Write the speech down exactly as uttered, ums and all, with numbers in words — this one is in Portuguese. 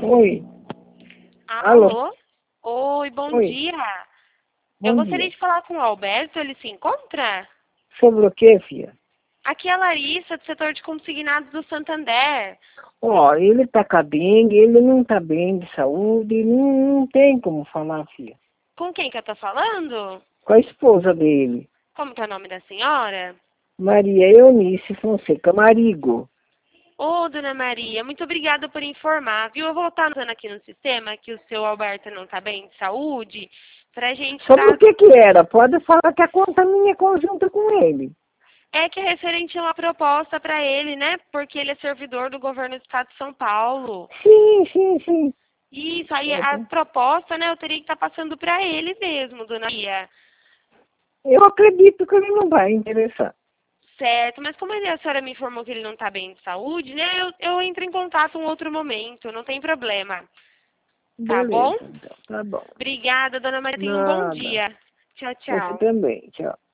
Oi. Alô? Alô? Oi, bom Oi. dia. Bom Eu gostaria dia. de falar com o Alberto, ele se encontra? Sobre o que, filha? Aqui é a Larissa, do setor de consignados do Santander. Ó, ele tá com a dengue, ele não tá bem de saúde, não, não tem como falar, filha. Com quem que eu tô falando? Com a esposa dele, Como que é o nome da senhora? Maria Eunice Fonseca Marigo. Ô, dona Maria, muito obrigada por informar, viu? Eu vou estar anotando aqui no sistema que o seu Alberto não tá bem de saúde, pra gente Sobre o estar... que que era? Pode falar que a conta minha é conjunta com ele. É que é referente a uma proposta pra ele, né? Porque ele é servidor do governo do estado de São Paulo. Sim, sim, sim. Isso, aí É, a tá. proposta, né, eu teria que estar passando para ele mesmo, dona Maria. Eu acredito que ele não vai interessar. Certo, mas como ele- a senhora me informou que ele não está bem de saúde, né, eu, eu entro em contato em um outro momento, não tem problema. Tá bom? Beleza, então. Tá bom. Obrigada, dona Maria. Tenha um bom Nada. dia. Tchau, Você tchau. também. Tchau.